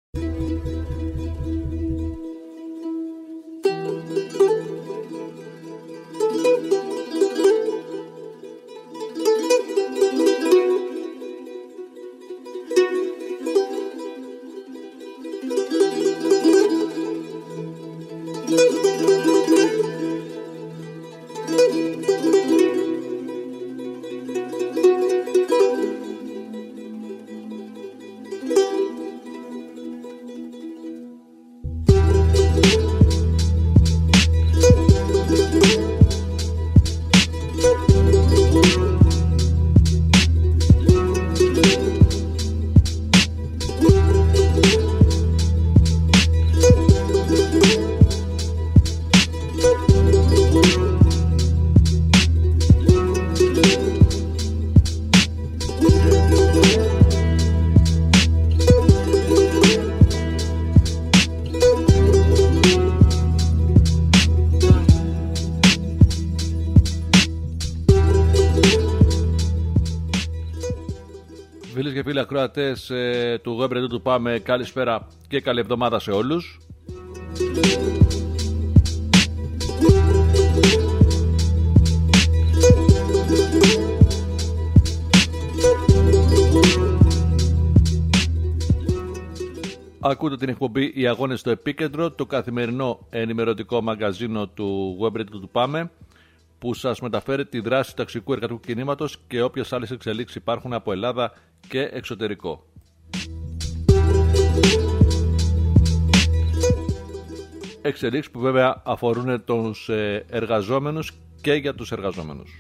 Φίλες και φίλοι ακροατές του Web Radio του Πάμε, καλησπέρα και καλή εβδομάδα σε όλους. Ακούτε την εκπομπή «Οι Αγώνες στο Επίκεντρο», το καθημερινό ενημερωτικό μαγκαζίνο του Web Radio του Πάμε, που σας μεταφέρει τη δράση του ταξικού εργατικού κινήματος και όποιες άλλες εξελίξεις υπάρχουν από Ελλάδα και εξωτερικό. Εξελίξεις που βέβαια αφορούν τους εργαζόμενους και για τους εργαζόμενους.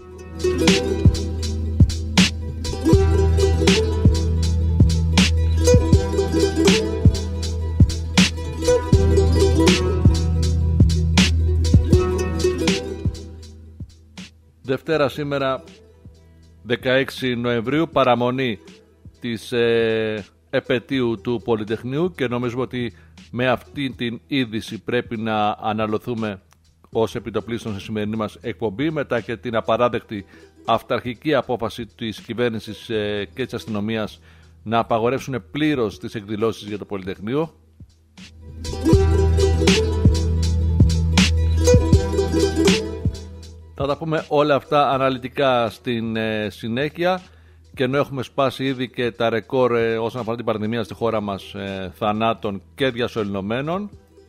Δευτέρα σήμερα 16 Νοεμβρίου, παραμονή της επετείου του Πολυτεχνείου, και νομίζουμε ότι με αυτή την είδηση πρέπει να αναλωθούμε ως επιτοπλίστων στη σημερινή μας εκπομπή, μετά και την απαράδεκτη αυταρχική απόφαση της κυβέρνησης και της αστυνομίας να απαγορεύσουν πλήρως τις εκδηλώσεις για το Πολυτεχνείο. Θα τα πούμε όλα αυτά αναλυτικά στην συνέχεια, και ενώ έχουμε σπάσει ήδη και τα ρεκόρ όσον αφορά την πανδημία στη χώρα μας, θανάτων και διασωληνωμένων,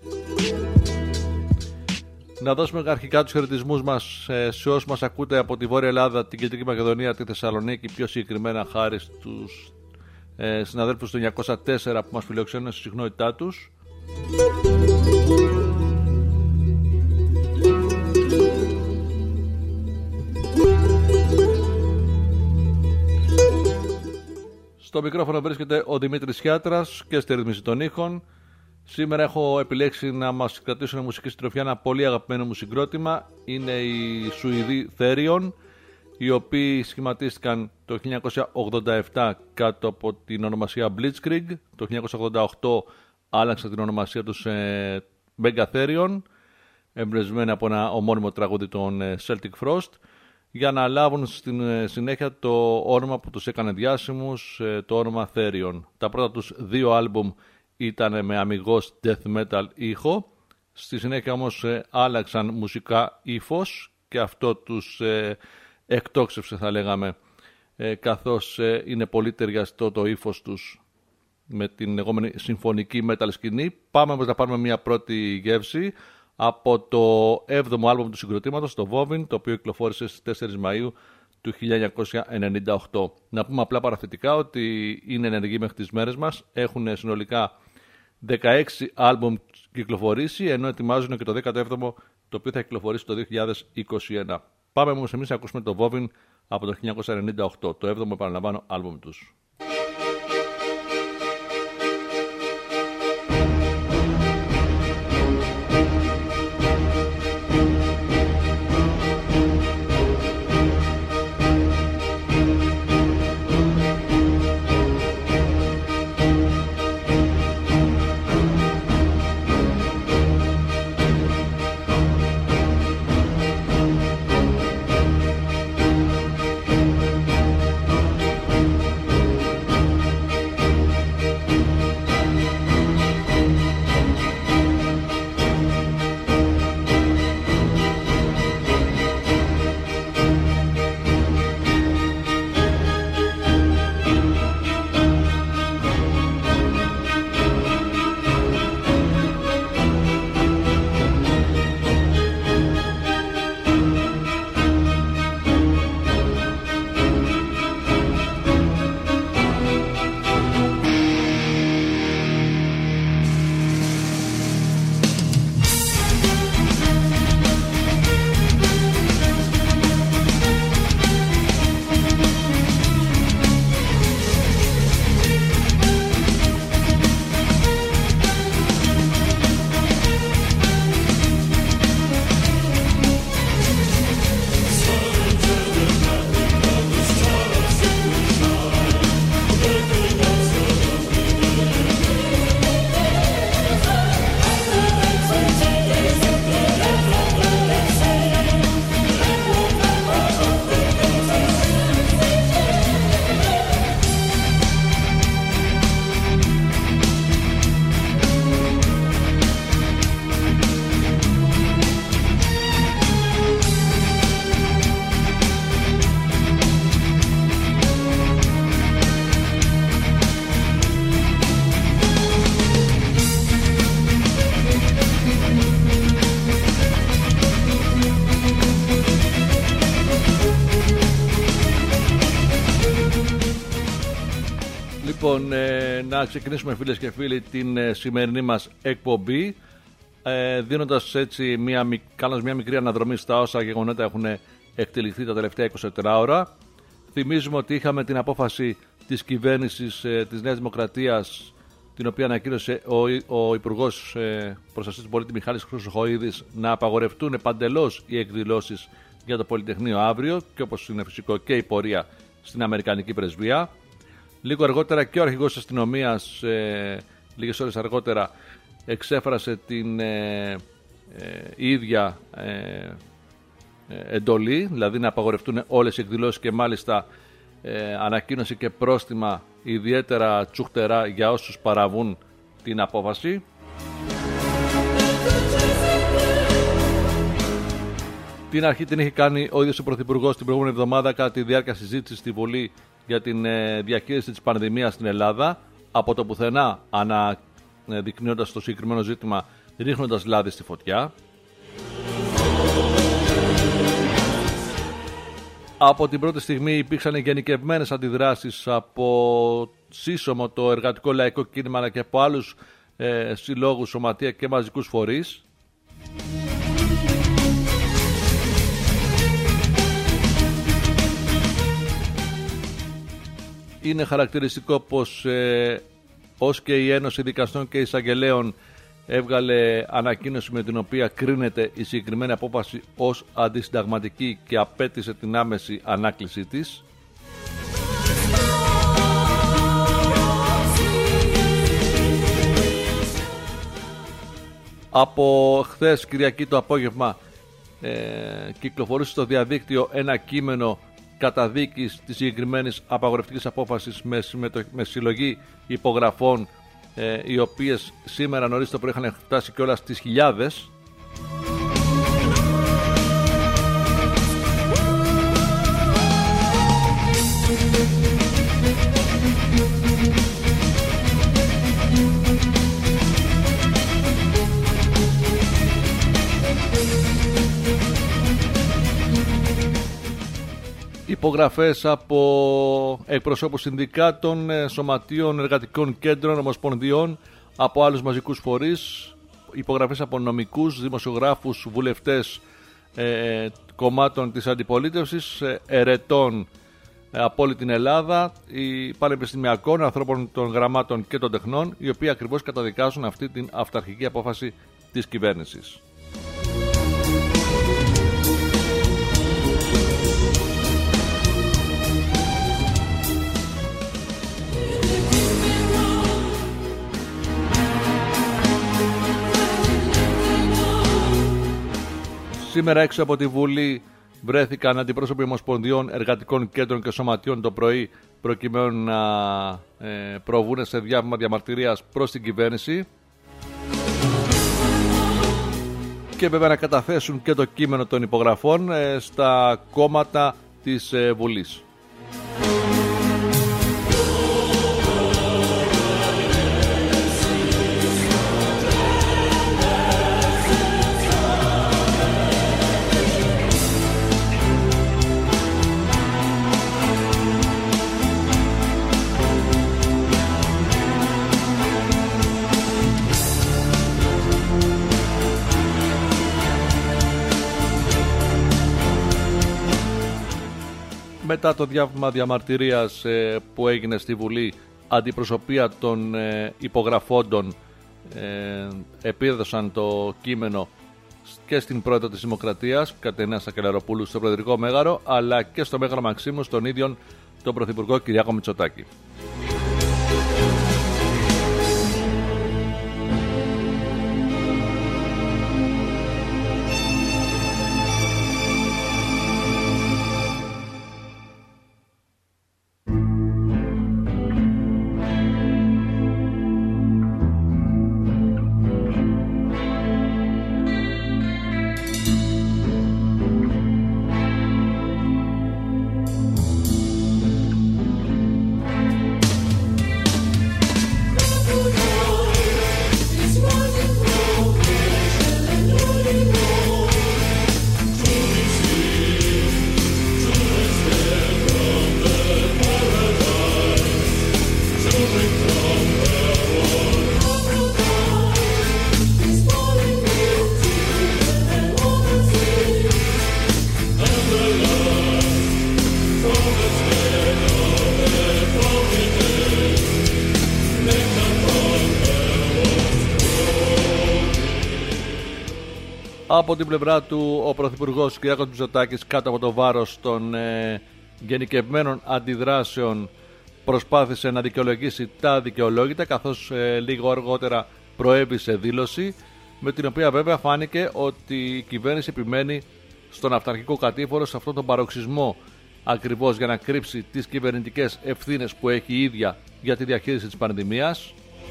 να δώσουμε αρχικά τους χαιρετισμούς μας σε όσους μας ακούτε από τη Βόρεια Ελλάδα, την Κεντρική Μακεδονία, τη Θεσσαλονίκη, πιο συγκεκριμένα χάρη στους συναδέλφους του 904 που μας φιλοξενούν στη συχνότητά τους. Στο μικρόφωνο βρίσκεται ο Δημήτρης Χιάτρας και στη ρυθμίση των ήχων. Σήμερα έχω επιλέξει να μας κρατήσουν μουσική συντροφιά ένα πολύ αγαπημένο μου συγκρότημα. Είναι οι Σουηδοί Therion, οι οποίοι σχηματίστηκαν το 1987 κάτω από την ονομασία Blitzkrieg. Το 1988 άλλαξαν την ονομασία τους Mega Therion, εμπνευσμένα από ένα ομώνυμο τραγούδι των Celtic Frost, για να λάβουν στην συνέχεια το όνομα που τους έκανε διάσημους, το όνομα Therion. Τα πρώτα τους δύο άλμπουμ ήταν με αμιγώς death metal ήχο. Στη συνέχεια όμως άλλαξαν μουσικά ύφος και αυτό τους εκτόξευσε, θα λέγαμε, καθώς είναι πολύ ταιριαστό το ύφος τους με την λεγόμενη συμφωνική metal σκηνή. Πάμε όμως να πάρουμε μια πρώτη γεύση από το 7ο άλμπουμ του συγκροτήματος, το Vovin, το οποίο κυκλοφόρησε στις 4 Μαΐου του 1998. Να πούμε απλά παραθετικά ότι είναι ενεργοί μέχρι τις μέρες μας. Έχουν συνολικά 16 άλμπουμ κυκλοφορήσει, ενώ ετοιμάζουν και το 17ο, το οποίο θα κυκλοφορήσει το 2021. Πάμε όμως εμείς να ακούσουμε το Vovin από το 1998, το 7ο, επαναλαμβάνω, άλμπουμ τους. Λοιπόν, να ξεκινήσουμε φίλες και φίλοι την σημερινή μας εκπομπή, δίνοντας έτσι κάνοντας μια μικρή αναδρομή στα όσα γεγονότα έχουν εκτεληχθεί τα τελευταία 24 ώρα. Θυμίζουμε ότι είχαμε την απόφαση της κυβέρνησης της Νέας Δημοκρατίας, την οποία ανακοίνωσε ο Υπουργός Προστασίας του Πολίτη Μιχάλης Χρυσοχοΐδης, να απαγορευτούν παντελώς οι εκδηλώσεις για το Πολυτεχνείο αύριο, και όπως είναι φυσικό και η πορεία στην Αμερικανική Πρεσβεία. Λίγο αργότερα και ο αρχηγός της αστυνομίας, λίγες ώρες αργότερα, εξέφρασε την ίδια εντολή, δηλαδή να απαγορευτούν όλες οι εκδηλώσεις, και μάλιστα ανακοίνωσε και πρόστιμα ιδιαίτερα τσουχτερά για όσους παραβούν την απόφαση. Την αρχή την είχε κάνει ο ίδιος ο Πρωθυπουργός την προηγούμενη εβδομάδα κατά τη διάρκεια συζήτησης στη Βουλή για την διαχείριση της πανδημίας στην Ελλάδα, από το πουθενά αναδεικνύοντας το συγκεκριμένο ζήτημα, ρίχνοντας λάδι στη φωτιά. Από την πρώτη στιγμή υπήρξαν γενικευμένες αντιδράσεις από σύσσωμο το εργατικό λαϊκό κίνημα, αλλά και από άλλους συλλόγους, σωματεία και μαζικούς φορείς. Είναι χαρακτηριστικό πως ως και η Ένωση Δικαστών και Εισαγγελέων έβγαλε ανακοίνωση με την οποία κρίνεται η συγκεκριμένη απόφαση ως αντισυνταγματική και απέτησε την άμεση ανάκλησή της. Από χθες Κυριακή το απόγευμα κυκλοφορούσε στο διαδίκτυο ένα κείμενο καταδίκης της συγκεκριμένης απαγορευτικής απόφασης με συλλογή υπογραφών, οι οποίες σήμερα νωρίς το πρωί είχαν φτάσει κιόλας στις χιλιάδες. Υπογραφές από εκπροσώπους συνδικάτων, σωματείων, εργατικών κέντρων, ομοσπονδιών, από άλλους μαζικούς φορείς, υπογραφές από νομικούς, δημοσιογράφους, βουλευτές κομμάτων της αντιπολίτευσης, ερετών από όλη την Ελλάδα, πανεπιστημιακών, ανθρώπων των γραμμάτων και των τεχνών, οι οποίοι ακριβώς καταδικάζουν αυτή την αυταρχική απόφαση της κυβέρνησης. Σήμερα έξω από τη Βουλή βρέθηκαν αντιπρόσωποι ομοσπονδιών, εργατικών κέντρων και σωματείων το πρωί, προκειμένου να προβούν σε διάβημα διαμαρτυρίας προς την κυβέρνηση και βέβαια να καταθέσουν και το κείμενο των υπογραφών στα κόμματα της Βουλής. Μετά το διάβημα διαμαρτυρίας που έγινε στη Βουλή, αντιπροσωπεία των υπογραφόντων επίδωσαν το κείμενο και στην Πρόεδρο της Δημοκρατίας, Κατερίνα Σακελαροπούλου, στο Προεδρικό Μέγαρο, αλλά και στο Μέγαρο Μαξίμου, στον ίδιον τον Πρωθυπουργό Κυριάκο Μητσοτάκη. Από την πλευρά του, ο Πρωθυπουργός Κυριάκος Μητσοτάκης, κάτω από το βάρος των γενικευμένων αντιδράσεων, προσπάθησε να δικαιολογήσει τα δικαιολόγητα, καθώς λίγο αργότερα προέβη σε δήλωση, με την οποία βέβαια φάνηκε ότι η κυβέρνηση επιμένει στον αυταρχικό κατήφορο, σε αυτόν τον παροξισμό, ακριβώς για να κρύψει τις κυβερνητικές ευθύνες που έχει η ίδια για τη διαχείριση της πανδημίας.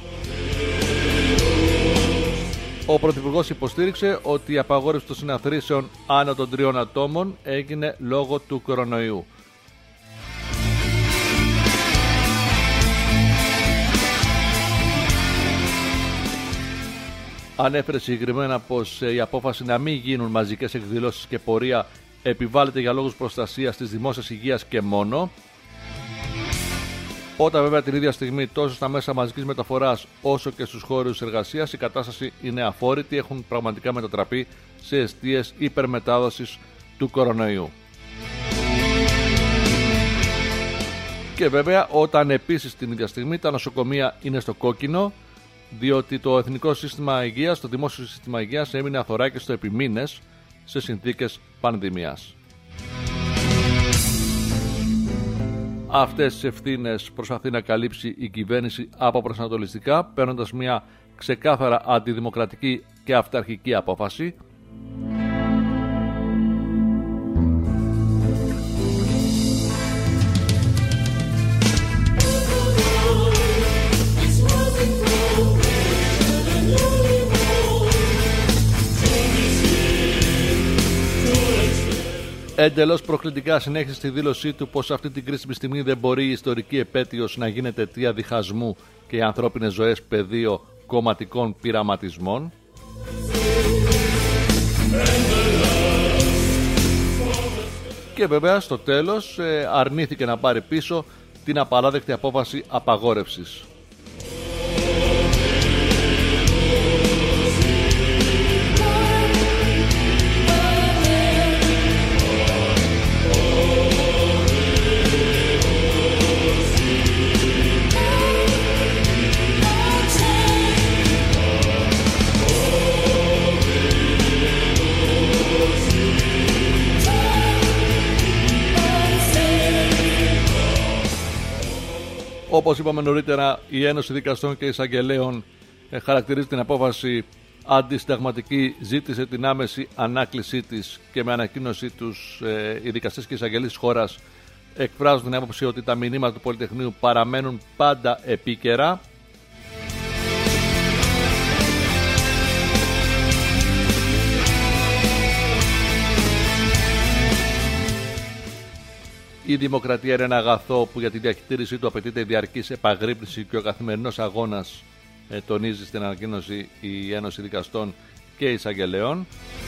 Ο Πρωθυπουργός υποστήριξε ότι η απαγόρευση των συναθρήσεων άνω των 3 ατόμων έγινε λόγω του κορονοϊού. Ανέφερε συγκεκριμένα πως η απόφαση να μην γίνουν μαζικές εκδηλώσεις και πορεία επιβάλλεται για λόγους προστασίας της δημόσιας υγείας και μόνο. Όταν βέβαια την ίδια στιγμή τόσο στα μέσα μαζικής μεταφοράς όσο και στους χώρους εργασίας η κατάσταση είναι αφόρητη, έχουν πραγματικά μετατραπεί σε εστίες υπερμετάδοσης του κορονοϊού. Και βέβαια όταν επίσης την ίδια στιγμή τα νοσοκομεία είναι στο κόκκινο, διότι το εθνικό σύστημα υγείας, το δημόσιο σύστημα υγείας έμεινε αθωράκιστο επί μήνες σε συνθήκες πανδημίας. Αυτές τις ευθύνες προσπαθεί να καλύψει η κυβέρνηση αποπροσανατολιστικά, παίρνοντας μια ξεκάθαρα αντιδημοκρατική και αυταρχική απόφαση. Εντελώς προκλητικά συνέχισε στη δήλωσή του πως αυτή την κρίσιμη στιγμή δεν μπορεί η ιστορική επέτειος να γίνεται αιτία διχασμού και οι ανθρώπινες ζωές πεδίο κομματικών πειραματισμών. Και βέβαια στο τέλος αρνήθηκε να πάρει πίσω την απαράδεκτη απόφαση απαγόρευσης. Όπως είπαμε νωρίτερα, η Ένωση Δικαστών και Εισαγγελέων χαρακτηρίζει την απόφαση αντισυνταγματική, ζήτησε την άμεση ανάκλησή της και με ανακοίνωσή τους οι δικαστές και οι εισαγγελείς της χώρας εκφράζουν την άποψη ότι τα μηνύματα του Πολυτεχνείου παραμένουν πάντα επίκαιρα. Η δημοκρατία είναι ένα αγαθό που για τη διαχείρισή του απαιτείται η διαρκής επαγρύπνηση και ο καθημερινός αγώνας, τονίζει στην ανακοίνωση η Ένωση Δικαστών και Εισαγγελέων.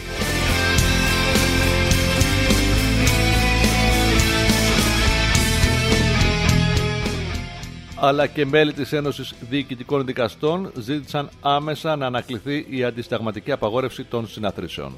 Αλλά και μέλη της Ένωσης Διοικητικών Δικαστών ζήτησαν άμεσα να ανακληθεί η αντισυνταγματική απαγόρευση των συναθρήσεων.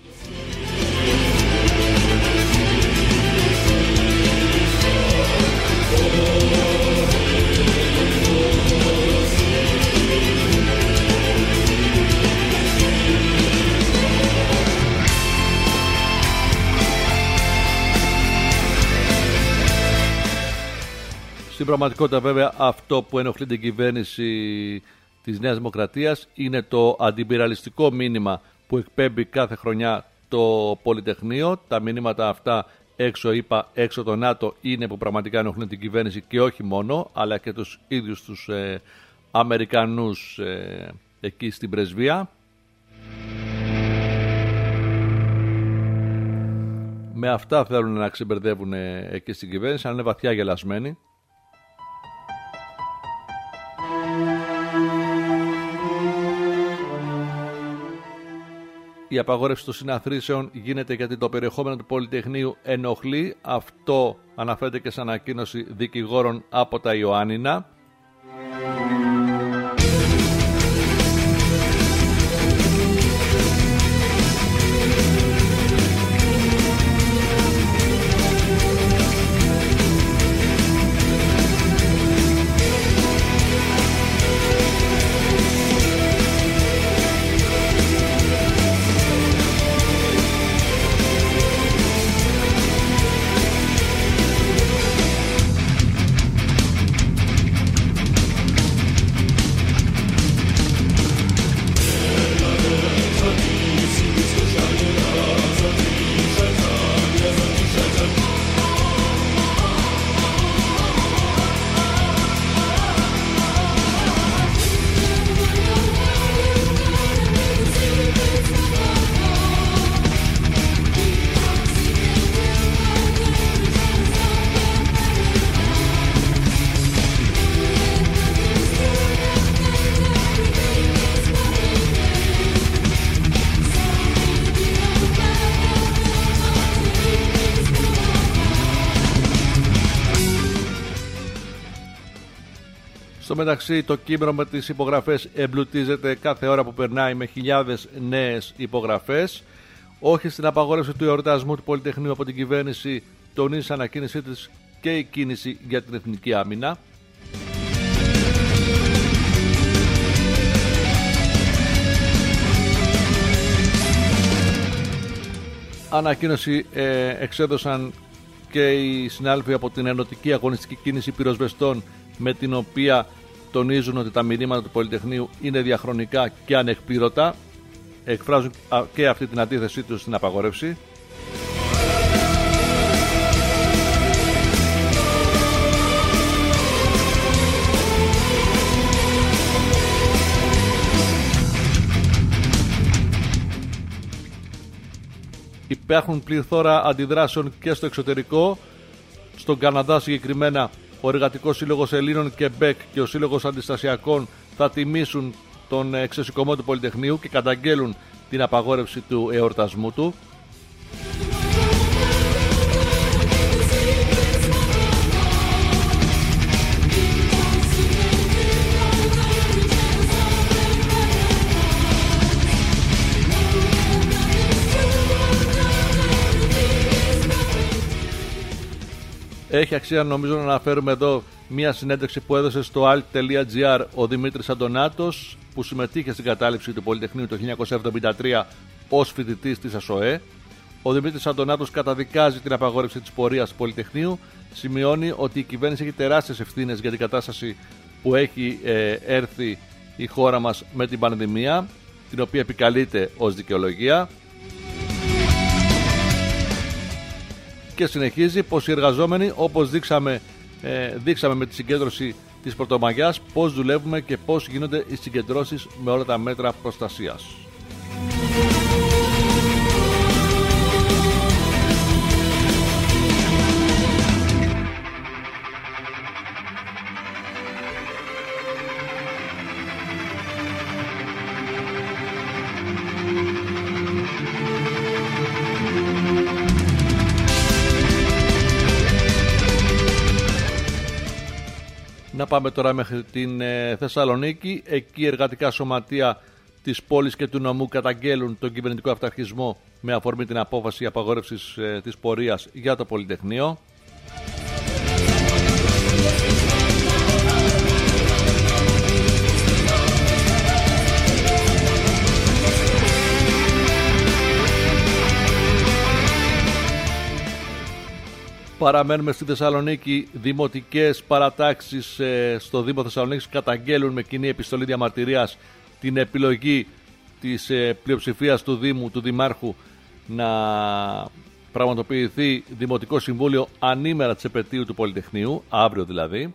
Στην πραγματικότητα βέβαια αυτό που ενοχλεί την κυβέρνηση της Νέας Δημοκρατίας είναι το αντιπυραλιστικό μήνυμα που εκπέμπει κάθε χρονιά το Πολυτεχνείο. Τα μηνύματα αυτά έξω το ΝΑΤΟ είναι που πραγματικά ενοχλούν την κυβέρνηση και όχι μόνο, αλλά και τους ίδιους τους Αμερικανούς εκεί στην πρεσβεία. Με αυτά θέλουν να ξεμπερδεύουν εκεί στην κυβέρνηση, αλλά είναι βαθιά γελασμένοι. Η απαγόρευση των συναθρήσεων γίνεται γιατί το περιεχόμενο του Πολυτεχνείου ενοχλεί. Αυτό αναφέρεται και σε ανακοίνωση δικηγόρων από τα Ιωάννινα. μεταξύ το κείμενο με τις υπογραφές εμπλουτίζεται κάθε ώρα που περνάει με χιλιάδες νέες υπογραφές. Όχι στην απαγόρευση του εορτασμού του Πολυτεχνείου από την κυβέρνηση, τονίζει στην ανακοίνωσή της και η κίνηση για την εθνική άμυνα. Ανακοίνωση εξέδωσαν και οι συνάδελφοι από την Ενωτική Αγωνιστική Κίνηση Πυροσβεστών, με την οποία τονίζουν ότι τα μηνύματα του Πολυτεχνείου είναι διαχρονικά και ανεκπλήρωτα. Εκφράζουν και αυτή την αντίθεσή τους στην απαγόρευση. Υπάρχουν πληθώρα αντιδράσεων και στο εξωτερικό. Στον Καναδά συγκεκριμένα, ο Εργατικός Σύλλογος Ελλήνων Κεμπέκ και ο Σύλλογος Αντιστασιακών θα τιμήσουν τον εξεσηκωμό του Πολυτεχνείου και καταγγέλουν την απαγόρευση του εορτασμού του. Έχει αξία νομίζω να αναφέρουμε εδώ μια συνέντευξη που έδωσε στο alt.gr ο Δημήτρης Αντωνάτος, που συμμετείχε στην κατάληψη του Πολυτεχνείου το 1973 ως φοιτητής της ΑΣΟΕ. Ο Δημήτρης Αντωνάτος καταδικάζει την απαγόρευση της πορείας του Πολυτεχνείου, σημειώνει ότι η κυβέρνηση έχει τεράστιες ευθύνες για την κατάσταση που έχει έρθει η χώρα μας με την πανδημία, την οποία επικαλείται ως δικαιολογία. Και συνεχίζει πως οι εργαζόμενοι, όπως δείξαμε με τη συγκέντρωση της Πρωτομαγιάς, πώς δουλεύουμε και πώς γίνονται οι συγκεντρώσεις με όλα τα μέτρα προστασίας. Να πάμε τώρα μέχρι την Θεσσαλονίκη. Εκεί εργατικά σωματεία της πόλης και του νομού καταγγέλουν τον κυβερνητικό αυταρχισμό με αφορμή την απόφαση απαγόρευσης της πορείας για το Πολυτεχνείο. Παραμένουμε στη Θεσσαλονίκη. Δημοτικές παρατάξεις στο Δήμο Θεσσαλονίκης καταγγέλουν με κοινή επιστολή διαμαρτυρίας την επιλογή της πλειοψηφίας του Δήμου, του Δημάρχου, να πραγματοποιηθεί Δημοτικό Συμβούλιο ανήμερα της επετείου του Πολυτεχνείου, αύριο δηλαδή.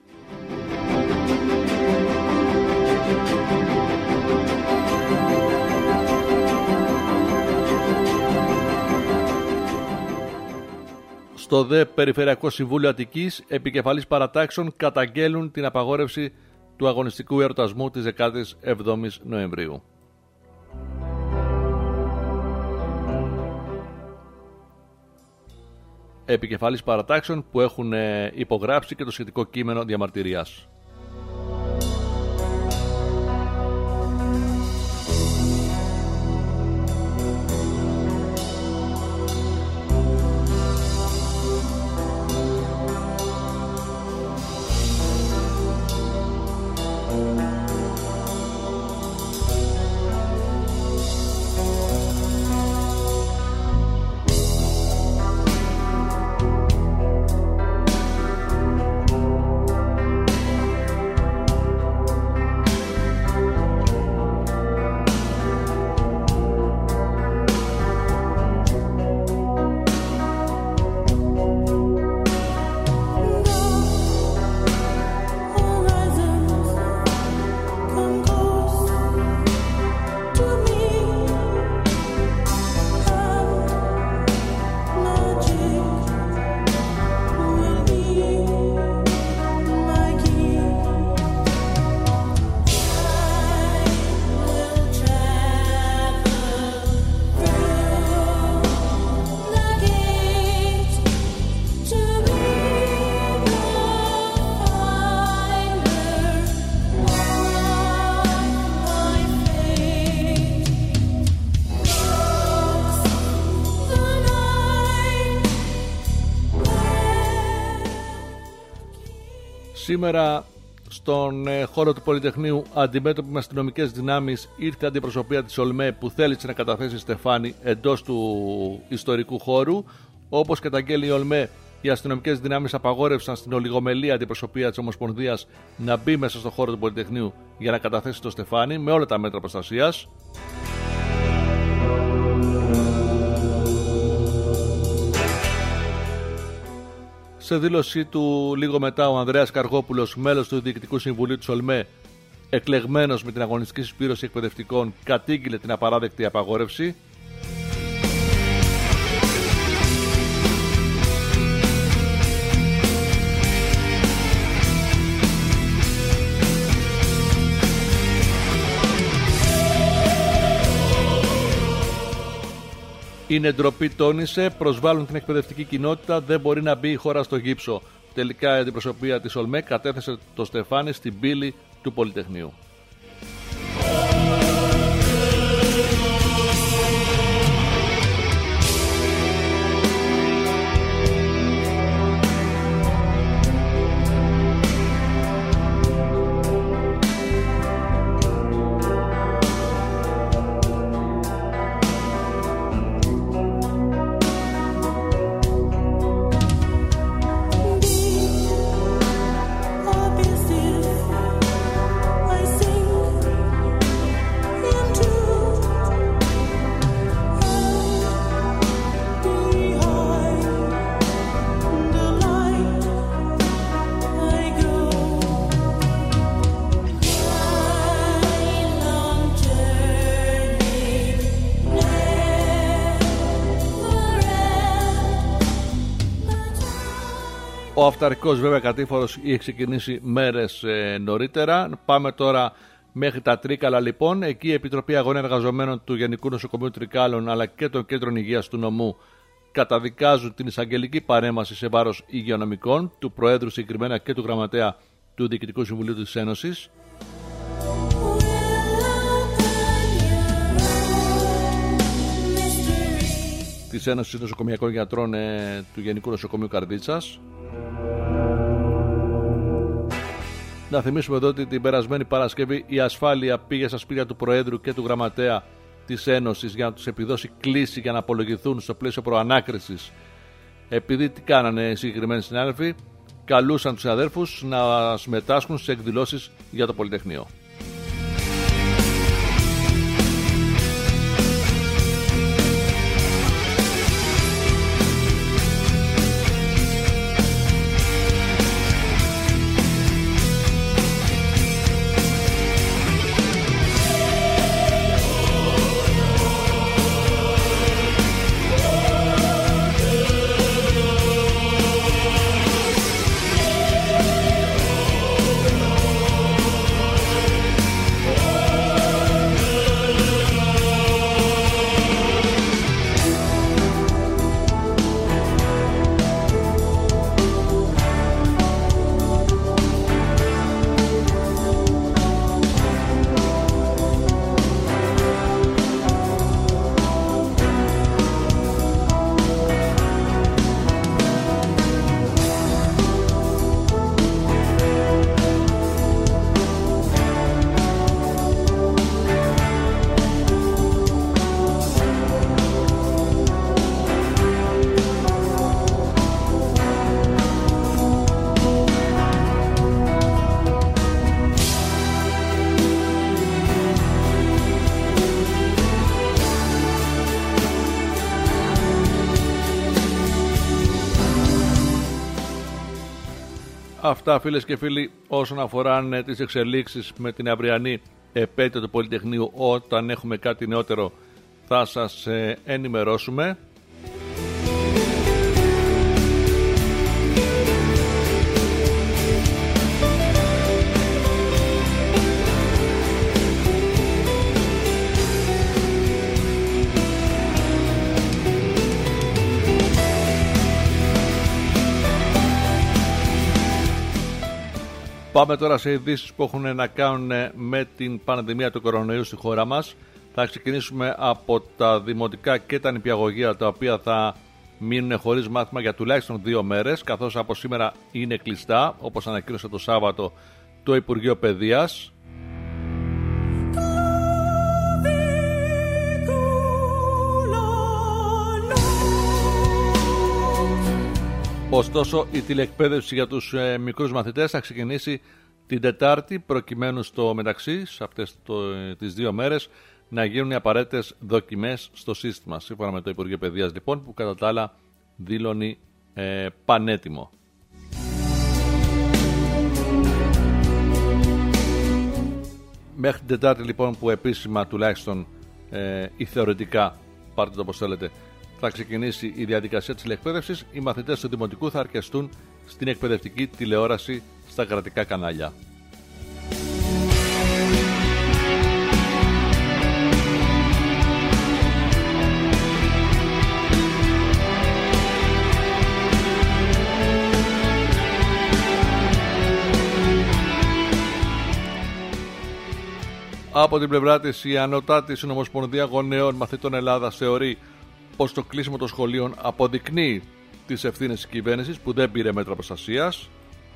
Στο ΔΕ Περιφερειακό Συμβούλιο Αττικής, επικεφαλής παρατάξεων καταγγέλουν την απαγόρευση του αγωνιστικού εορτασμού της 17ης Νοεμβρίου. Επικεφαλής παρατάξεων που έχουν υπογράψει και το σχετικό κείμενο διαμαρτυρίας. Σήμερα στον χώρο του Πολυτεχνείου, αντιμέτωπη με αστυνομικές δυνάμεις, ήρθε αντιπροσωπεία της ΟΛΜΕ που θέλησε να καταθέσει στεφάνι εντός του ιστορικού χώρου. Όπως καταγγέλει η ΟΛΜΕ, οι αστυνομικές δυνάμεις απαγόρευσαν στην ολιγομελή αντιπροσωπεία της Ομοσπονδίας να μπει μέσα στον χώρο του Πολυτεχνείου για να καταθέσει το στεφάνι με όλα τα μέτρα προστασίας. Σε δήλωσή του λίγο μετά, ο Ανδρέας Καργόπουλος, μέλος του Διοικητικού Συμβουλίου της ΟΛΜΕ, εκλεγμένος με την αγωνιστική συσπήρωση εκπαιδευτικών, κατήγγειλε την απαράδεκτη απαγόρευση. Είναι ντροπή, τόνισε, προσβάλλουν την εκπαιδευτική κοινότητα, δεν μπορεί να μπει η χώρα στο γύψο. Τελικά η αντιπροσωπεία της ΟΛΜΕ κατέθεσε το στεφάνι στην πύλη του Πολυτεχνείου. Ο αυταρχικός βέβαια κατήφορος είχε ξεκινήσει μέρες νωρίτερα. Πάμε τώρα μέχρι τα Τρίκαλα λοιπόν. Εκεί η Επιτροπή Αγώνων Εργαζομένων του Γενικού Νοσοκομείου Τρικάλων αλλά και των Κέντρων Υγείας του νομού καταδικάζουν την εισαγγελική παρέμβαση σε βάρος υγειονομικών, του Προέδρου συγκεκριμένα και του Γραμματέα του Διοικητικού Συμβουλίου της Ένωσης. Της Ένωσης Νοσοκομιακών Γιατρών του Γενικού Νοσοκομείου Καρδίτσας. Να θυμίσουμε εδώ ότι την περασμένη Παρασκευή η ασφάλεια πήγε στα σπίτια του Προέδρου και του Γραμματέα της Ένωσης για να τους επιδώσει κλίση για να απολογηθούν στο πλαίσιο προανάκρισης. Επειδή τι κάνανε οι συγκεκριμένοι συνάδελφοι, καλούσαν τους συναδέλφους να συμμετάσχουν σε εκδηλώσεις για το Πολυτεχνείο. Αυτά φίλες και φίλοι όσον αφορά τις εξελίξεις με την αυριανή επέτειο του Πολυτεχνείου. Όταν έχουμε κάτι νεότερο θα σας ενημερώσουμε. Πάμε τώρα σε ειδήσεις που έχουν να κάνουν με την πανδημία του κορονοϊού στη χώρα μας. Θα ξεκινήσουμε από τα δημοτικά και τα νηπιαγωγεία, τα οποία θα μείνουν χωρίς μάθημα για τουλάχιστον 2 μέρες, καθώς από σήμερα είναι κλειστά, όπως ανακοίνωσε το Σάββατο το Υπουργείο Παιδείας. Ωστόσο, η τηλεκπαίδευση για τους μικρούς μαθητές θα ξεκινήσει την Τετάρτη, προκειμένου στο μεταξύ, σε αυτές τις 2 μέρες, να γίνουν οι απαραίτητες δοκιμές στο σύστημα. Σύμφωνα με το Υπουργείο Παιδείας, λοιπόν, που κατά τα άλλα δήλωνει πανέτοιμο. Μέχρι την Τετάρτη, λοιπόν, που επίσημα τουλάχιστον ή θεωρητικά, πάρτε το όπως θέλετε, θα ξεκινήσει η διαδικασία της τηλεκπαίδευσης, οι μαθητές του Δημοτικού θα αρκεστούν στην εκπαιδευτική τηλεόραση στα κρατικά κανάλια. Από την πλευρά της, η Ανωτάτη Συνομοσπονδία Γονέων Μαθητών Ελλάδας θεωρεί πως το κλείσιμο των σχολείων αποδεικνύει τις ευθύνες της κυβέρνησης που δεν πήρε μέτρα προστασίας.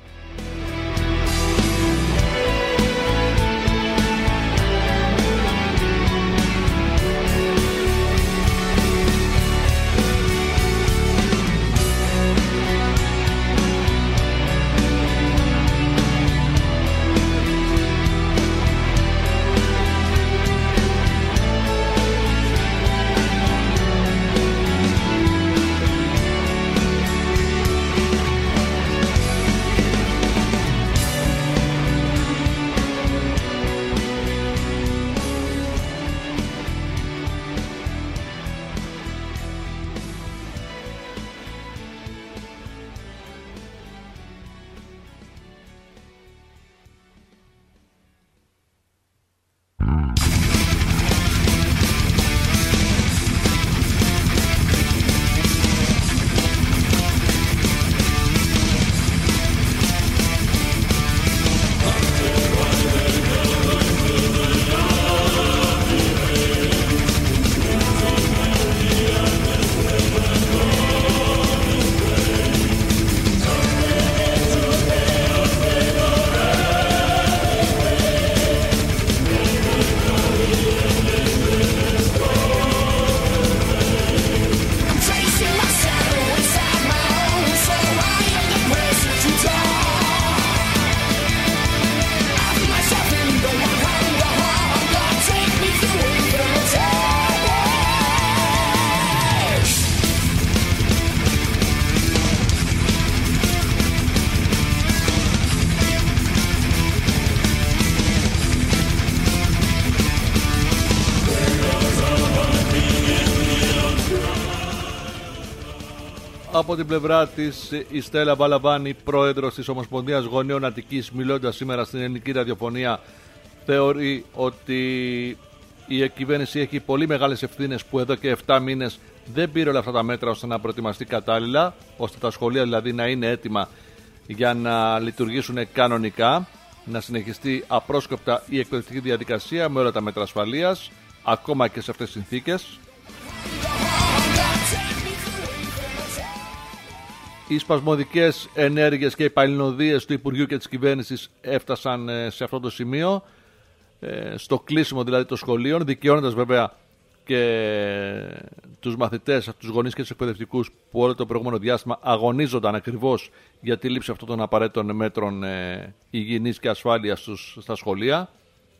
Από την πλευρά της, η Στέλλα Μπαλαβάνη, πρόεδρος της Ομοσπονδίας Γονέων Αττικής, μιλώντας σήμερα στην ελληνική ραδιοφωνία, θεωρεί ότι η κυβέρνηση έχει πολύ μεγάλες ευθύνες που εδώ και 7 μήνες δεν πήρε όλα αυτά τα μέτρα ώστε να προετοιμαστεί κατάλληλα, ώστε τα σχολεία δηλαδή να είναι έτοιμα για να λειτουργήσουν κανονικά, να συνεχιστεί απρόσκοπτα η εκπαιδευτική διαδικασία με όλα τα μέτρα ασφαλείας, ακόμα και σε αυτές τις συνθήκες. Οι σπασμωδικές ενέργειες και οι παλινοδίες του Υπουργείου και της κυβέρνησης έφτασαν σε αυτό το σημείο, στο κλείσιμο δηλαδή των σχολείων, δικαιώνοντας βέβαια και τους μαθητές, τους γονείς και τους εκπαιδευτικούς που όλο το προηγούμενο διάστημα αγωνίζονταν ακριβώς για τη λήψη αυτών των απαραίτητων μέτρων υγιεινής και ασφάλειας στα σχολεία.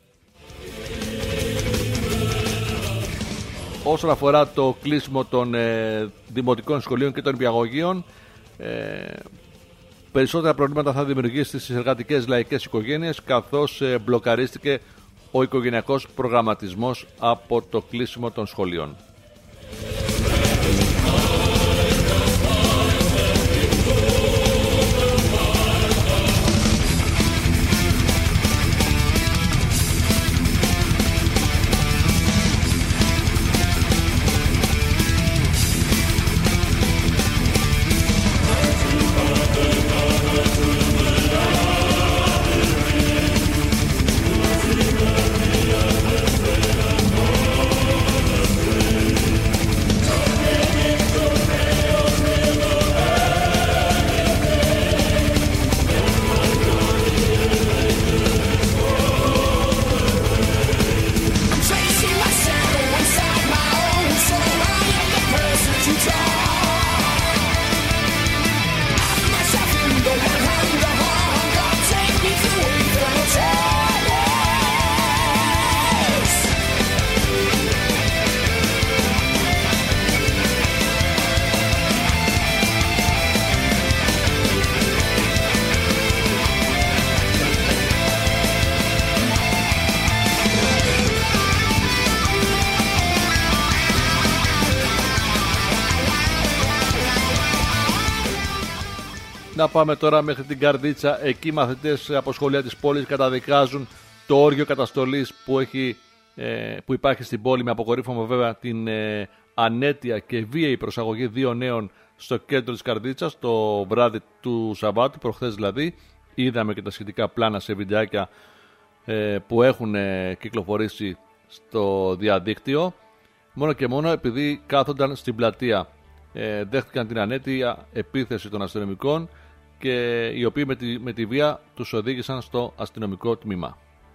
Όσον αφορά το κλείσιμο των δημοτικών σχολείων και των νηπιαγωγείων, περισσότερα προβλήματα θα δημιουργήσει στις εργατικές λαϊκές οικογένειες, καθώς μπλοκαρίστηκε ο οικογενειακός προγραμματισμός από το κλείσιμο των σχολείων. Να πάμε τώρα μέχρι την Καρδίτσα. Εκεί μαθητές από σχολεία της πόλης καταδικάζουν το όργιο καταστολής που υπάρχει στην πόλη, με αποκορύφωμα βέβαια την ανέτεια και βίαιη προσαγωγή 2 νέων στο κέντρο της Καρδίτσας το βράδυ του Σαββάτου, προχθές δηλαδή. Είδαμε και τα σχετικά πλάνα σε βιντεάκια που έχουν κυκλοφορήσει στο διαδίκτυο, μόνο και μόνο επειδή κάθονταν στην πλατεία. Δέχτηκαν την ανέτεια επίθεση των αστυνομικών, και οι οποίοι με τη βία τους οδήγησαν στο αστυνομικό τμήμα.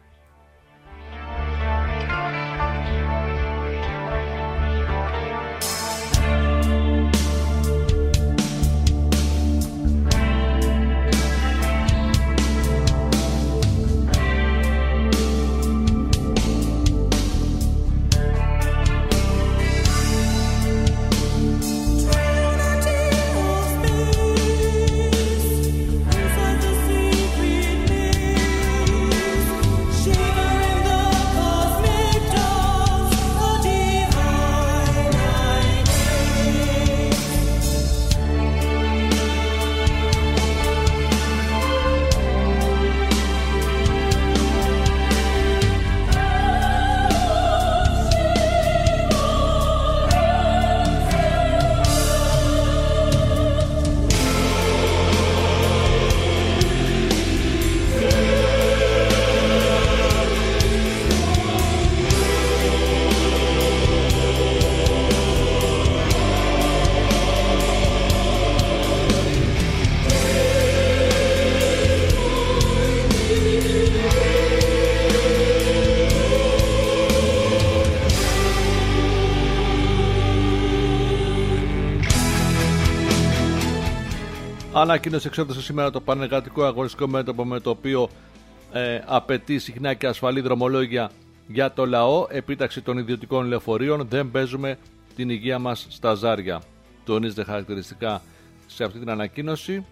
Ανακοίνωσε εξέδωσε σήμερα το Πανεργατικό Αγωνιστικό Μέτωπο, με το οποίο απαιτεί συχνά και ασφαλή δρομολόγια για το λαό, επίταξη των ιδιωτικών λεωφορείων. Δεν παίζουμε την υγεία μας στα ζάρια, τονίζεται χαρακτηριστικά σε αυτή την ανακοίνωση.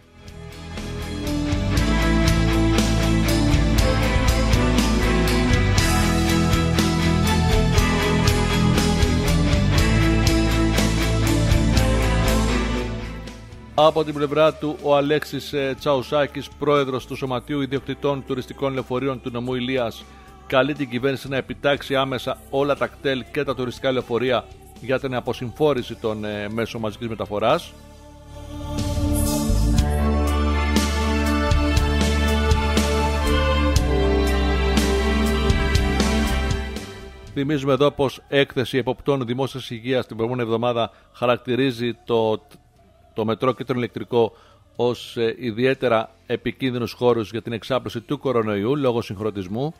Από την πλευρά του, ο Αλέξης Τσαουσάκης, πρόεδρος του Σωματείου Ιδιοκτητών Τουριστικών Λεωφορείων του νομού Ηλίας, καλεί την κυβέρνηση να επιτάξει άμεσα όλα τα κτέλ και τα τουριστικά λεωφορεία για την αποσυμφόρηση των μέσων μαζικής μεταφοράς. Θυμίζουμε εδώ πως έκθεση εποπτών δημόσιας υγείας την προηγούμενη εβδομάδα χαρακτηρίζει το μετρό και το ηλεκτρικό ως ιδιαίτερα επικίνδυνους χώρους για την εξάπλωση του κορονοϊού λόγω συγχρονισμού.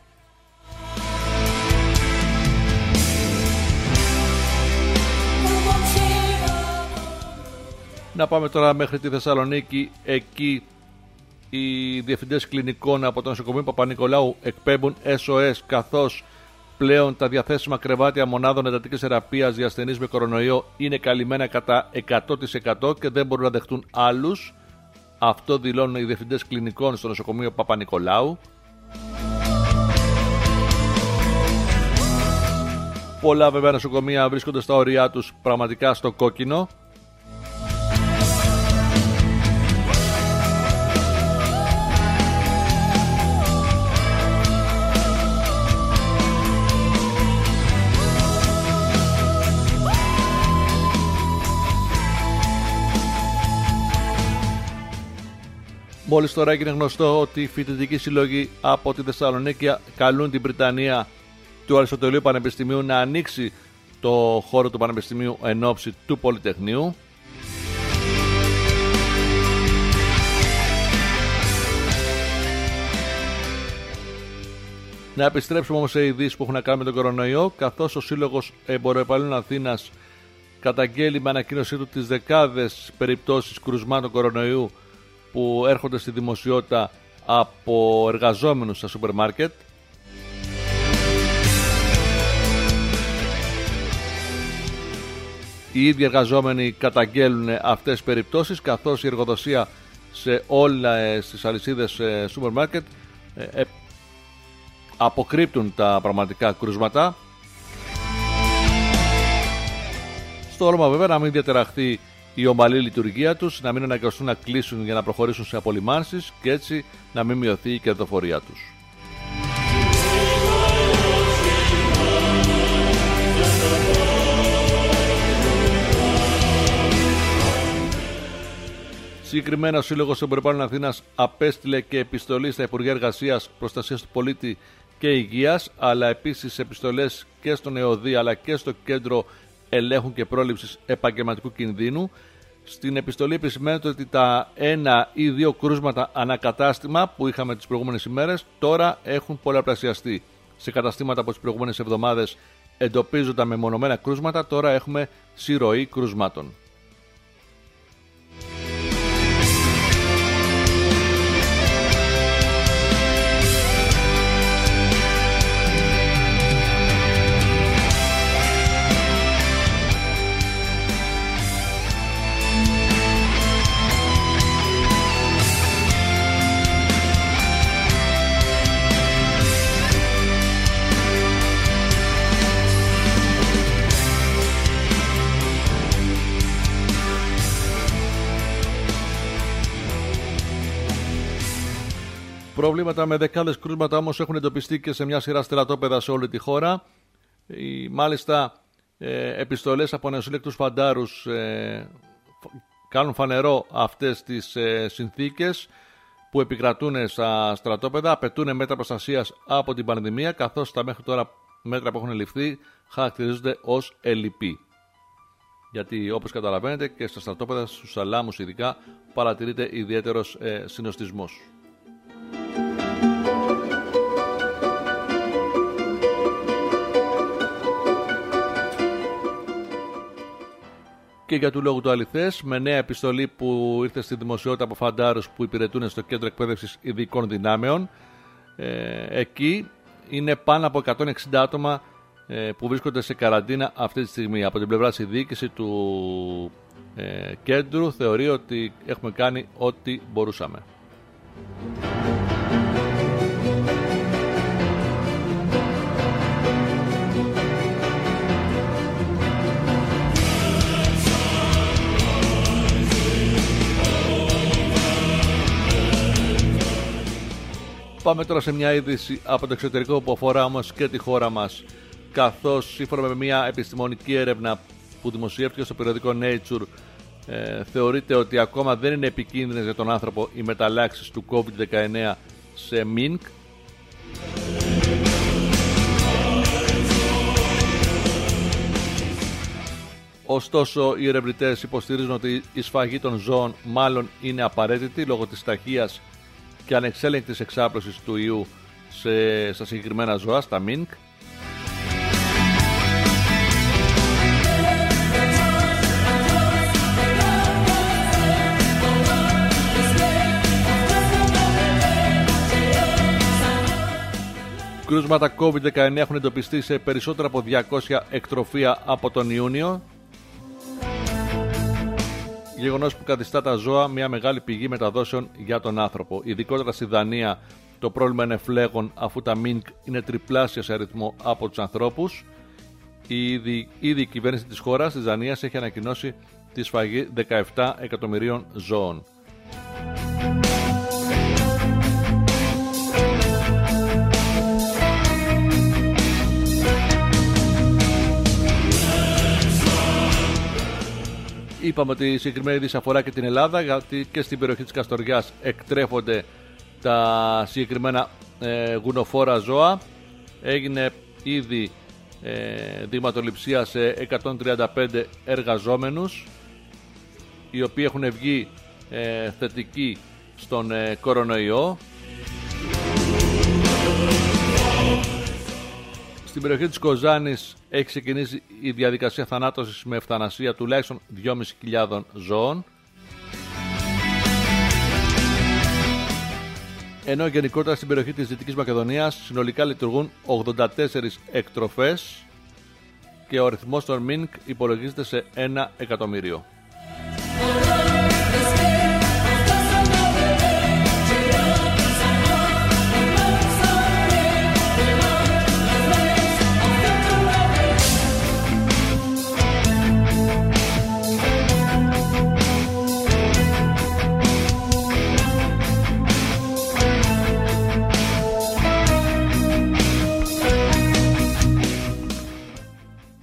Να πάμε τώρα μέχρι τη Θεσσαλονίκη. Εκεί οι διευθυντές κλινικών από το νοσοκομείο Παπα-Νικολάου εκπέμπουν SOS, καθώς πλέον τα διαθέσιμα κρεβάτια μονάδων εντατικής θεραπείας για ασθενείς με κορονοϊό είναι καλυμμένα κατά 100% και δεν μπορούν να δεχτούν άλλους. Αυτό δηλώνουν οι διευθυντές κλινικών στο νοσοκομείο Παπα-Νικολάου. Πολλά βέβαια νοσοκομεία βρίσκονται στα όρια τους, πραγματικά στο κόκκινο. Μόλις τώρα έγινε γνωστό ότι οι φοιτητικοί σύλλογοι από τη Θεσσαλονίκη καλούν την Βρυτανία του Αριστοτελείου Πανεπιστημίου να ανοίξει το χώρο του Πανεπιστημίου εν ώψη του Πολυτεχνείου. Να επιστρέψουμε όμως σε ειδήσεις που έχουν να κάνουν με τον κορονοϊό, καθώς ο Σύλλογος Εμποροεπαλλήλων Αθήνας καταγγέλει με ανακοίνωσή του τις δεκάδες περιπτώσεις κρουσμάτων κορονοϊού που έρχονται στη δημοσιότητα από εργαζόμενους στα σούπερ μάρκετ. Οι ίδιοι εργαζόμενοι καταγγέλνουν αυτές τις περιπτώσεις, καθώς η εργοδοσία σε όλες τις αλυσίδες σούπερ μάρκετ αποκρύπτουν τα πραγματικά κρούσματα. Στο όνομα βέβαια να μην διατεραχθεί η ομαλή λειτουργία τους, να μην αναγκαστούν να κλείσουν για να προχωρήσουν σε απολυμάνσεις και έτσι να μην μειωθεί η κερδοφορία τους. Συγκεκριμένα, ο Σύλλογος Εμπορευμάτων Αθήνας απέστειλε και επιστολή στα Υπουργεία Εργασίας, Προστασίας του Πολίτη και Υγείας, αλλά επίσης επιστολές και στον ΕΟΔΗ αλλά και στο Κέντρο Ελέγχου και Πρόληψης Επαγγελματικού Κινδύνου. Στην επιστολή επισημαίνεται ότι τα 1 ή 2 κρούσματα ανακατάστημα που είχαμε τις προηγούμενες ημέρες τώρα έχουν πολλαπλασιαστεί. Σε καταστήματα από τις προηγούμενες εβδομάδες εντοπίζονταν μεμονωμένα κρούσματα, τώρα έχουμε συρροή κρούσματων. Προβλήματα με δεκάδες κρούσματα όμως έχουν εντοπιστεί και σε μια σειρά στρατόπεδα σε όλη τη χώρα. Μάλιστα, επιστολές από νεοσύλλεκτους φαντάρους κάνουν φανερό αυτές τις συνθήκες που επικρατούν στα στρατόπεδα, απαιτούν μέτρα προστασίας από την πανδημία, καθώς τα μέχρι τώρα μέτρα που έχουν ληφθεί χαρακτηρίζονται ως ελλειπή. Γιατί όπως καταλαβαίνετε και στα στρατόπεδα, στους σαλάμους ειδικά, παρατηρείται ιδιαίτερος συνοστισμός. Και για του λόγου του αληθές, με νέα επιστολή που ήρθε στη δημοσιότητα από φαντάρους που υπηρετούν στο Κέντρο Εκπαίδευσης Ειδικών Δυνάμεων, εκεί είναι πάνω από 160 άτομα που βρίσκονται σε καραντίνα αυτή τη στιγμή. Από την πλευρά της διοίκηση του κέντρου θεωρεί ότι έχουμε κάνει ό,τι μπορούσαμε. Πάμε τώρα σε μια είδηση από το εξωτερικό που αφορά όμως και τη χώρα μας, καθώς σύμφωνα με μια επιστημονική έρευνα που δημοσιεύτηκε στο περιοδικό Nature, θεωρείται ότι ακόμα δεν είναι επικίνδυνες για τον άνθρωπο οι μεταλλάξεις του COVID-19 σε μινκ. Ωστόσο, οι ερευνητές υποστηρίζουν ότι η σφαγή των ζώων μάλλον είναι απαραίτητη λόγω της ταχείας και ανεξέλεγκτης εξάπλωσης του ιού στα συγκεκριμένα ζώα, στα μινκ. Κρούσματα COVID-19 έχουν εντοπιστεί σε περισσότερα από 200 εκτροφία από τον Ιούνιο, γεγονός που καθιστά τα ζώα μια μεγάλη πηγή μεταδόσεων για τον άνθρωπο. Ειδικότερα στη Δανία το πρόβλημα είναι φλέγον, αφού τα μινκ είναι τριπλάσια σε αριθμό από τους ανθρώπους. Ήδη η κυβέρνηση της χώρας, της Δανίας, έχει ανακοινώσει τη σφαγή 17 εκατομμυρίων ζώων. Είπαμε ότι η συγκεκριμένη είδηση αφορά και την Ελλάδα, γιατί και στην περιοχή της Καστοριάς εκτρέφονται τα συγκεκριμένα γουνοφόρα ζώα. Έγινε ήδη δειγματοληψία σε 135 εργαζόμενους, οι οποίοι έχουν βγει θετικοί στον κορονοϊό. Στην περιοχή της Κοζάνης έχει ξεκινήσει η διαδικασία θανάτωσης με ευθανασία τουλάχιστον 2.500 ζώων. Ενώ γενικότερα στην περιοχή της Δυτικής Μακεδονίας συνολικά λειτουργούν 84 εκτροφές και ο αριθμός των μινκ υπολογίζεται σε 1 εκατομμύριο.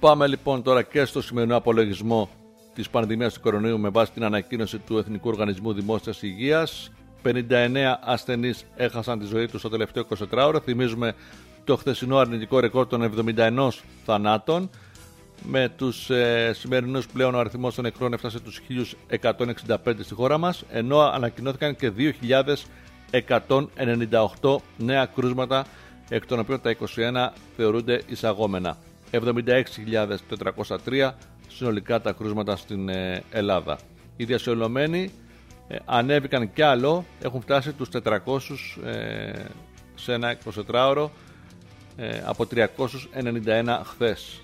Πάμε λοιπόν τώρα και στο σημερινό απολογισμό της πανδημίας του κορονοϊού με βάση την ανακοίνωση του Εθνικού Οργανισμού Δημόσιας Υγείας. 59 ασθενείς έχασαν τη ζωή τους στο τελευταίο 24ωρο. Θυμίζουμε το χθεσινό αρνητικό ρεκόρ των 71 θανάτων. Με τους σημερινούς πλέον ο αριθμός των νεκρών έφτασε τους 1.165 στη χώρα μας, ενώ ανακοινώθηκαν και 2.198 νέα κρούσματα, εκ των οποίων τα 21 θεωρούνται εισαγόμενα. 76.403 συνολικά τα κρούσματα στην Ελλάδα. Οι διασωλωμένοι ανέβηκαν κι άλλο, έχουν φτάσει τους 400 σε ένα 24ωρο από 391 χθες.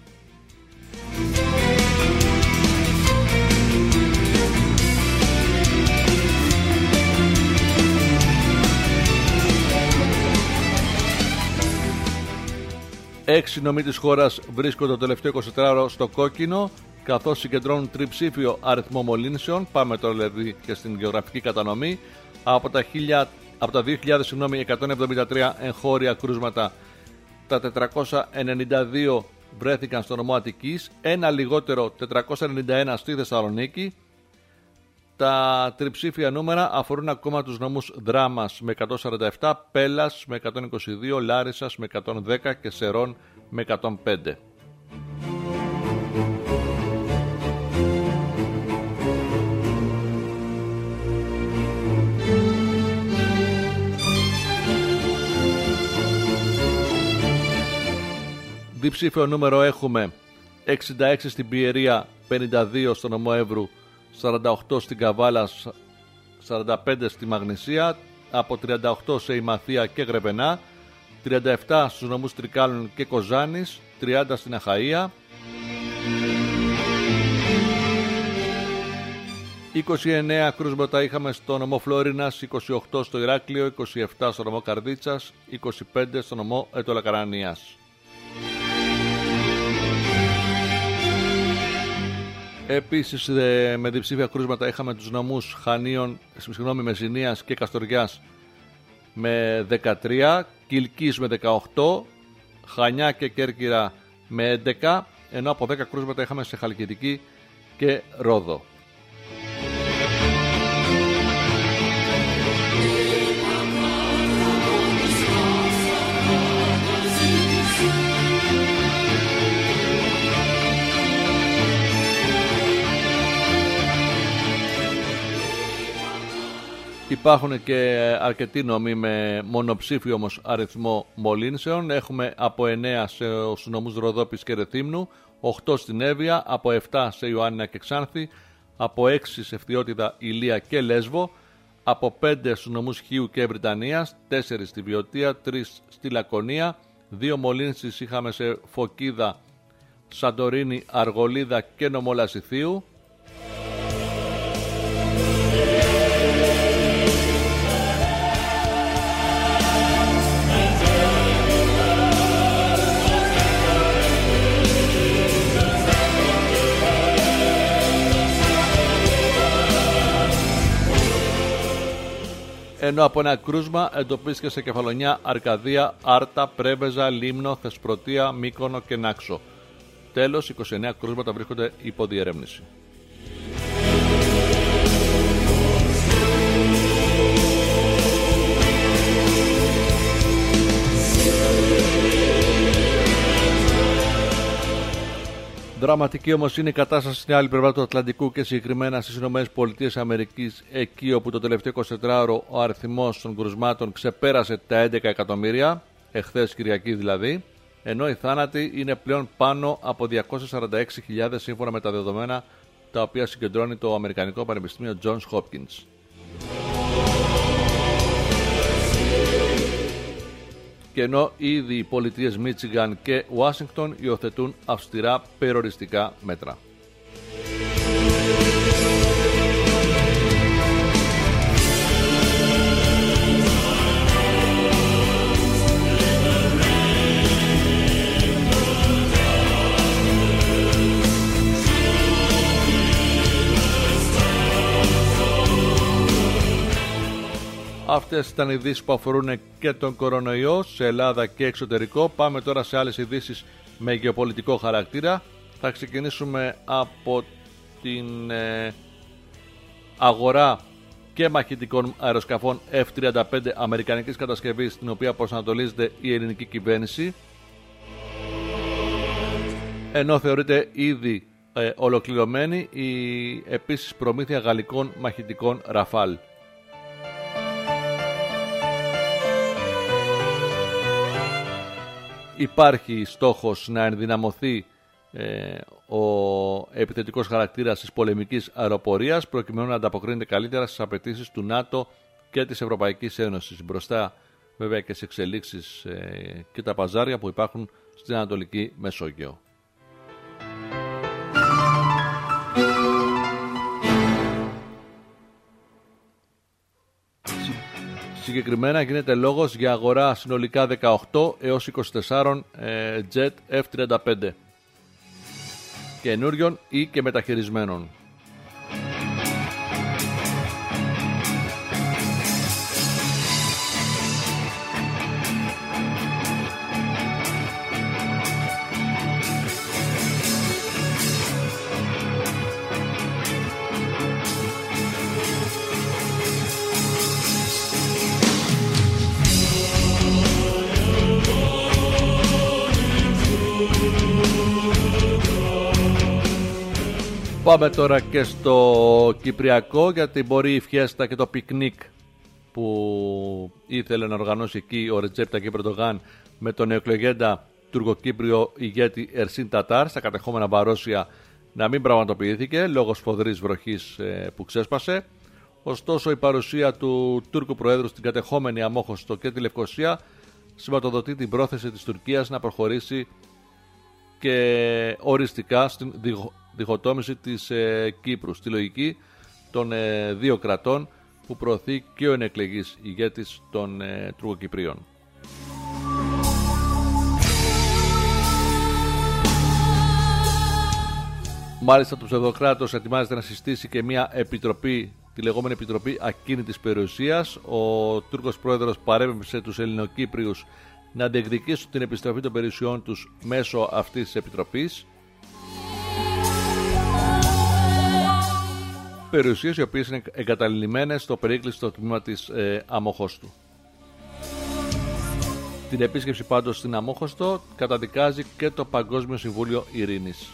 Έξι νομοί της χώρας βρίσκονται το τελευταίο 24ωρο στο κόκκινο, καθώς συγκεντρώνουν τριψήφιο αριθμό μολύνσεων. Πάμε τώρα δηλαδή και στην γεωγραφική κατανομή. Από τα 2.173 εγχώρια κρούσματα, τα 492 βρέθηκαν στο νομό Αττικής, ένα λιγότερο 491 στη Θεσσαλονίκη. Τα τριψήφια νούμερα αφορούν ακόμα τους νομούς Δράμας με 147, Πέλας με 122, Λάρισσας με 110 και Σερών με 105. Διψήφιο νούμερο έχουμε 66 στην Πιερία, 52 στο νομό Εύρου, 48 στην Καβάλα, 45 στη Μαγνησία, από 38 σε Ημαθία και Γρεβενά, 37 στους νομούς Τρικάλων και Κοζάνης, 30 στην Αχαΐα, 29 κρούσματα είχαμε στο νομό Φλόρινας, 28 στο Ηράκλειο, 27 στο νομό Καρδίτσας, 25 στο νομό Ετωλακαρανίας. Επίσης με διψήφια κρούσματα είχαμε τους νομούς Μεσσηνίας και Καστοριάς με 13, Κιλκής με 18, Χανιά και Κέρκυρα με 11, ενώ από 10 κρούσματα είχαμε σε Χαλκιδική και Ρόδο. Υπάρχουν και αρκετοί νομοί με μονοψήφιο όμως αριθμό μολύνσεων. Έχουμε από 9 στους νομούς Ροδόπης και Ρεθύμνου, 8 στην Εύβοια, από 7 σε Ιωάννινα και Ξάνθη, από 6 σε Φθιώτιδα, Ηλία και Λέσβο, από 5 στους νομούς Χίου και Βρυτανίας, 4 στη Βιωτία, 3 στη Λακωνία, 2 μολύνσεις είχαμε σε Φωκίδα, Σαντορίνη, Αργολίδα και νομό Λασιθίου. Ενώ από ένα κρούσμα εντοπίστηκε σε Κεφαλονιά, Αρκαδία, Άρτα, Πρέβεζα, Λίμνο, Θεσπρωτεία, Μύκονο και Νάξο. Τέλος, 29 κρούσματα βρίσκονται υπό διερεύνηση. Δραματική όμως είναι η κατάσταση στην άλλη πλευρά του Ατλαντικού και συγκεκριμένα στις ΗΠΑ, εκεί όπου το τελευταίο 24ωρο ο αριθμός των κρουσμάτων ξεπέρασε τα 11 εκατομμύρια, εχθές Κυριακή δηλαδή, ενώ οι θάνατοι είναι πλέον πάνω από 246.000 σύμφωνα με τα δεδομένα τα οποία συγκεντρώνει το Αμερικανικό Πανεπιστήμιο Johns Hopkins. Και ενώ ήδη οι πολιτείες Μίτσιγκαν και Ουάσιγκτον υιοθετούν αυστηρά περιοριστικά μέτρα. Αυτές ήταν οι ειδήσεις που αφορούν και τον κορονοϊό σε Ελλάδα και εξωτερικό. Πάμε τώρα σε άλλες ειδήσεις με γεωπολιτικό χαρακτήρα. Θα ξεκινήσουμε από την αγορά και μαχητικών αεροσκαφών F-35 αμερικανικής κατασκευής, στην οποία προσανατολίζεται η ελληνική κυβέρνηση, ενώ θεωρείται ήδη ολοκληρωμένη η επίσης προμήθεια γαλλικών μαχητικών Ραφάλ. Υπάρχει στόχος να ενδυναμωθεί ο επιθετικός χαρακτήρας της πολεμικής αεροπορίας, προκειμένου να ανταποκρίνεται καλύτερα στις απαιτήσεις του ΝΑΤΟ και της Ευρωπαϊκής Ένωσης, μπροστά βέβαια και σε εξελίξεις και τα παζάρια που υπάρχουν στην Ανατολική Μεσόγειο. Συγκεκριμένα γίνεται λόγος για αγορά συνολικά 18 έως 24 jet F-35 καινούριων ή και μεταχειρισμένων. Πάμε τώρα και στο Κυπριακό, γιατί μπορεί η φιέστα και το πικνίκ που ήθελε να οργανώσει εκεί ο Ρετζέπ Ταγιίπ Ερντογάν με τον νεοεκλεγέντα τουρκοκύπριο ηγέτη Ερσίν Τατάρ στα κατεχόμενα Βαρόσια να μην πραγματοποιήθηκε λόγω σφοδρής βροχής που ξέσπασε. Ωστόσο, η παρουσία του Τούρκου Προέδρου στην κατεχόμενη Αμόχωστο και τη Λευκοσία σηματοδοτεί την πρόθεση της Τουρκίας να προχωρήσει και οριστικά στην διχοτόμηση της Κύπρου, στη λογική των δύο κρατών που προωθεί και ο ενεκλεγής ηγέτης των Τουρκοκυπρίων. Μάλιστα, το ψευδοκράτος ετοιμάζεται να συστήσει και μια επιτροπή, τη λεγόμενη Επιτροπή Ακίνητης Περιουσίας. Ο Τούρκος Πρόεδρος παρέμβησε τους Ελληνοκύπριους να διεκδικήσουν την επιστροφή των περιουσιών τους μέσω αυτής της επιτροπής. Περιουσίες οι οποίες είναι εγκαταλειμμένες στο περίκλειστο τμήμα της Αμόχωστου. Την επίσκεψη πάντως στην Αμόχωστο καταδικάζει και το Παγκόσμιο Συμβούλιο Ειρήνης.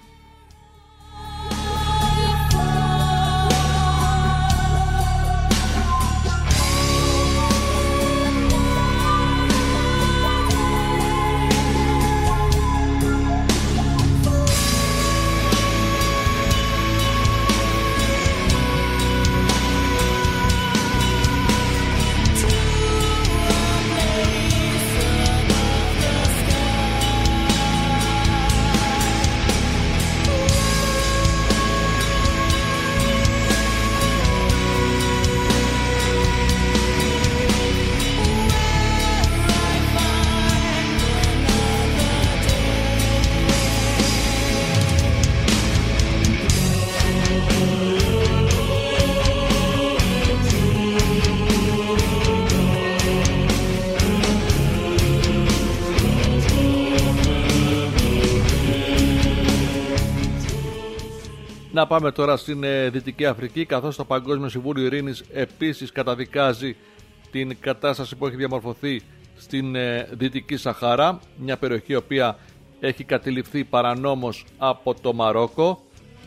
Να πάμε τώρα στην Δυτική Αφρική, καθώς το Παγκόσμιο Συμβούλιο Ειρήνης επίσης καταδικάζει την κατάσταση που έχει διαμορφωθεί στην Δυτική Σαχάρα, μια περιοχή η οποία έχει κατηληφθεί παρανόμως από το Μαρόκο.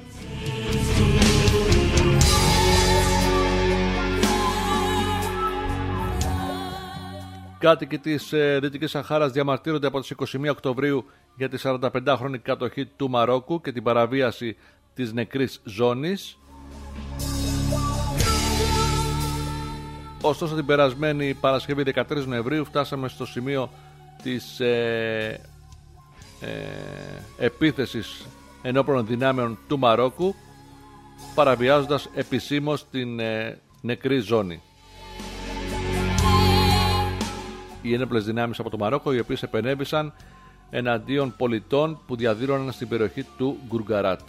Κάτοικοι της Δυτικής Σαχάρας διαμαρτύρονται από τις 21 Οκτωβρίου για τη 45χρονη κατοχή του Μαρόκου και την παραβίαση της νεκρής ζώνης. Ωστόσο, την περασμένη Παρασκευή 13 Νοεμβρίου φτάσαμε στο σημείο της επίθεσης ενόπλων δυνάμεων του Μαρόκου, παραβιάζοντας επισήμως την νεκρή ζώνη. Οι ένοπλες δυνάμεις από το Μαρόκο, οι οποίες επενέβησαν εναντίον πολιτών που διαδήλωναν στην περιοχή του Γκουργκαράτ.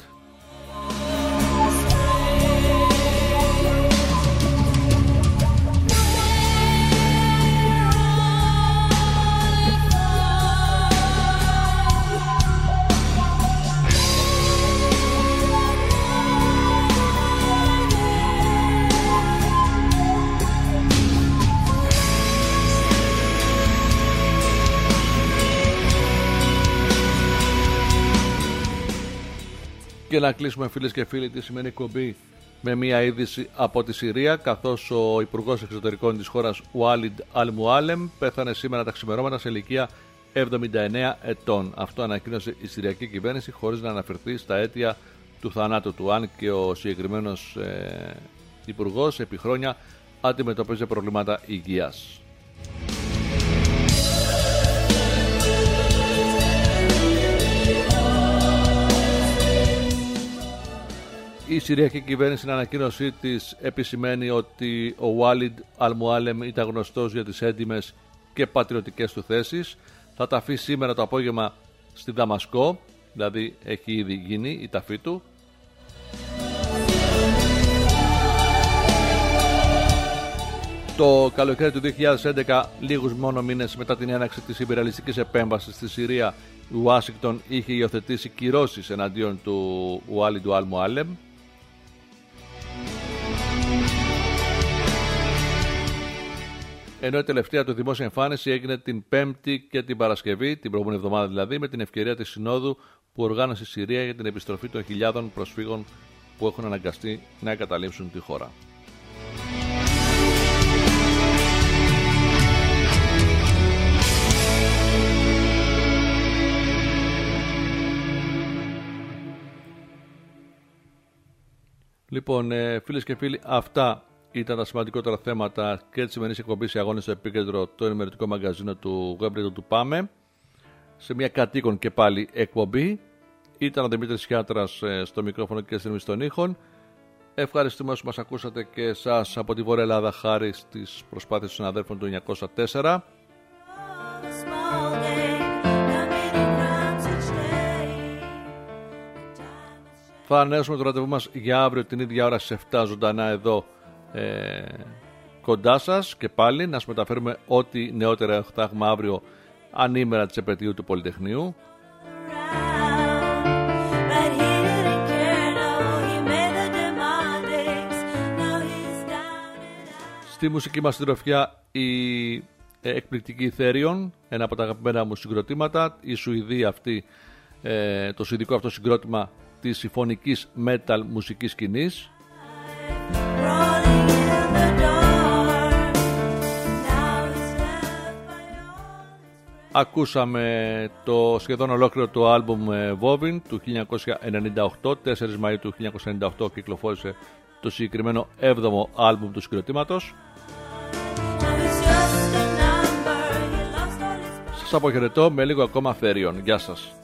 Και να κλείσουμε, φίλες και φίλοι, τη σημερινή εκπομπή με μια είδηση από τη Συρία, καθώς ο Υπουργός Εξωτερικών της χώρας Ουάλιντ Αλ-Μουάλεμ πέθανε σήμερα τα ξημερώματα σε ηλικία 79 ετών. Αυτό ανακοίνωσε η Συριακή κυβέρνηση χωρίς να αναφερθεί στα αίτια του θανάτου του, αν και ο συγκεκριμένος Υπουργός επί χρόνια αντιμετωπίζει προβλήματα υγείας. Η Συριακή κυβέρνηση στην ανακοίνωσή της επισημαίνει ότι ο Ουάλιντ Αλ-Μουάλεμ ήταν γνωστός για τις έντιμες και πατριωτικές του θέσεις. Θα ταφεί σήμερα το απόγευμα στη Δαμασκό, δηλαδή έχει ήδη γίνει η ταφή του. Το καλοκαίρι του 2011, λίγους μόνο μήνες μετά την έναρξη της ιμπεριαλιστικής επέμβασης στη Συρία, η Ουάσιγκτον είχε υιοθετήσει κυρώσεις εναντίον του Ουάλιντ Αλ-Μουάλεμ. Ενώ η τελευταία του δημόσια εμφάνιση έγινε την Πέμπτη και την Παρασκευή, την προηγούμενη εβδομάδα δηλαδή, με την ευκαιρία της συνόδου που οργάνωσε η Συρία για την επιστροφή των χιλιάδων προσφύγων που έχουν αναγκαστεί να εγκαταλείψουν τη χώρα. Λοιπόν, φίλες και φίλοι, αυτά ήταν τα σημαντικότερα θέματα και τη σημερινή εκπομπή σε αγώνες στο επίκεντρο, το ενημερωτικό μαγκαζίνο του Web του Πάμε. Σε μια κατοίκον και πάλι εκπομπή. Ήταν ο Δημήτρης Χιάτρας στο μικρόφωνο και στην των ήχων. Ευχαριστούμε όσους μας ακούσατε και εσάς από τη Βόρεια Ελλάδα, χάρη στις προσπάθειες των συναδέλφων του 904. Θα ανέβουμε το ραντεβού μας για αύριο την ίδια ώρα στις 7 ζωντανά εδώ κοντά σας και πάλι να σας μεταφέρουμε ό,τι νεότερα θα έχουμε αύριο ανήμερα της επετείου του Πολυτεχνείου. Στη μουσική μας συντροφιά η εκπληκτική Therion, ένα από τα αγαπημένα μου συγκροτήματα, η Σουηδία αυτή, το σουηδικό αυτό συγκρότημα της συμφωνικής metal μουσικής σκηνής. Ακούσαμε το σχεδόν ολόκληρο το άλμπουμ Vovin του 1998, 4 Μαΐου του 1998 κυκλοφόρησε το συγκεκριμένο 7ο άλμπουμ του συγκροτήματος. Σας αποχαιρετώ με λίγο ακόμα Therion. Γεια σας.